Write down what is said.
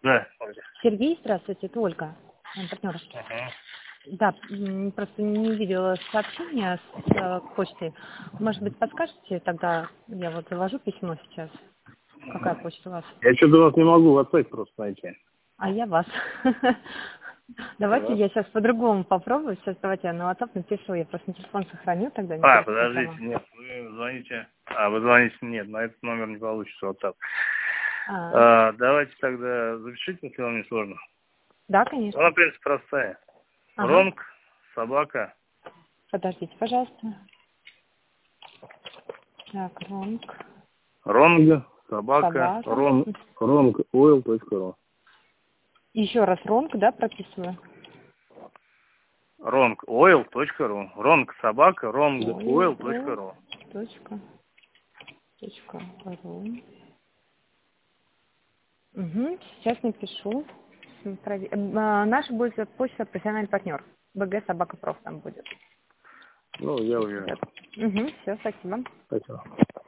Да. Сергей, здравствуйте, это Ольга, партнер. Да, просто не видела сообщения с почты. Может быть, подскажете тогда, я вот завожу письмо сейчас. Какая почта у вас? Я что-то вас не могу в WhatsApp просто найти. А я вас. Давайте я сейчас по-другому попробую. Сейчас давайте я на WhatsApp напишу. Я просто телефон сохраню тогда. Подождите, нет, вы звоните. Вы звоните, нет, на этот номер не получится WhatsApp. Давайте тогда запишите, если вам не сложно. Да, конечно. Она, в принципе, простая. Ронг, собака. Подождите, пожалуйста. Так, Ронг. Ронг, собака. rongoil.ru. Еще раз Ронг, да, прописываю? rongoil.ru. Ронг, собака, rongoil.ru. Сейчас напишу. Наша будет почта профессиональный партнер. БГ Собака Проф там будет. Ну, я уверен. Все, спасибо. Спасибо.